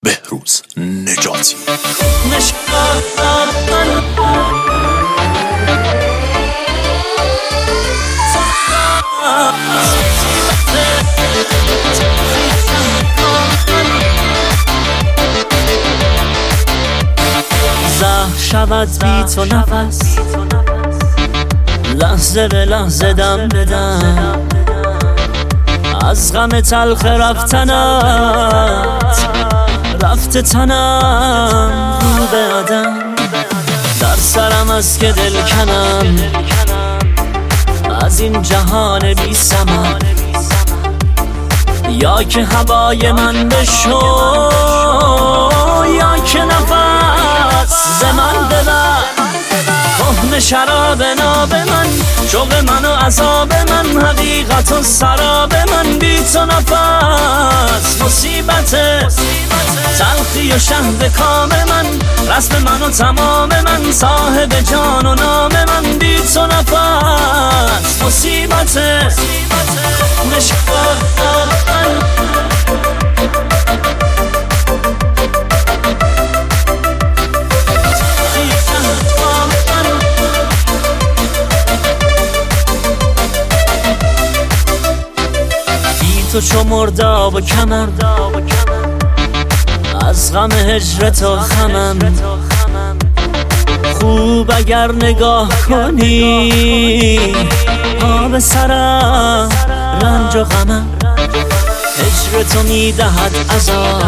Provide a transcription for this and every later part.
بهروز نجاتی. شود بی تو نفس، لحظه به لحظه دم بدم، از غم تلخ رفتنت رفته تنم رو به آدم. در سرم از که دل کنم از این جهان بی ثمر، یا که هوای من بشو یا که نفس ز من ببر. کهنه شراب ناب من، شوق من و عذاب من، حقیقت و سراب من، بی تو نفس مصیبته، تلخی و شهد کام من، رسم من و تمام من، صاحب جان و نام من، بی تو نفس مصیبته. کهنه شراب من تو چو مرداب و کمر، از غم هجر تو خمم. خوب اگر نگاه کنی آب سرم رنج و غمم. هجر تو میدهد عذاب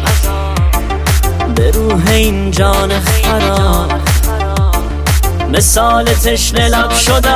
به روح این جان خراب، مثال تشنه لب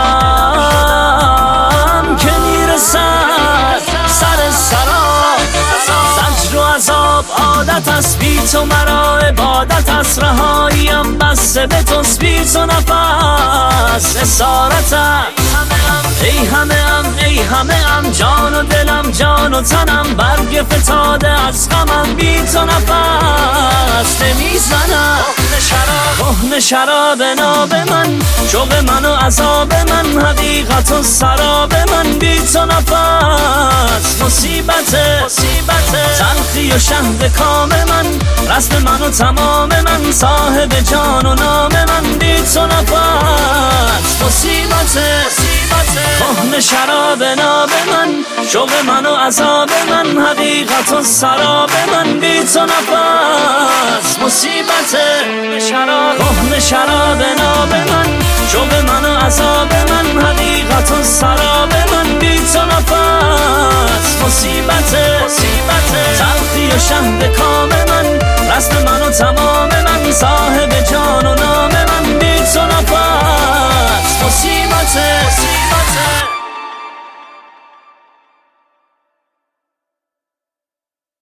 شدم که میرسد سر سراب. زجر و عذاب عادت است، بی تو مرا عبادت است، رهاییم بسته به توست، بی تو نفس اسارتم. ای همه ام ای همه ام، جان و دلم جان و تنم، برگ فتاده از غمم، بی تو نفس نمیزنم. کهنه شراب ناب من، شوق من و عذاب من، حقیقت و سراب من، بی تو نفس مصیبته، تلخی و شهد کام من، رسم من و تمام من، صاحب جان و نام من، بی تو نفس مصیبته. کهنه شراب ناب من، شوق من و عذاب من، حقیقت و سراب من، بی تو نفس مصیبته. کهنه شراب ناب من، شوق من و عذاب من، حقیقت و سراب من، بی تو نفس مصیبته. تلخی و شهد کام من، رسم من و تمام من، صاحب جان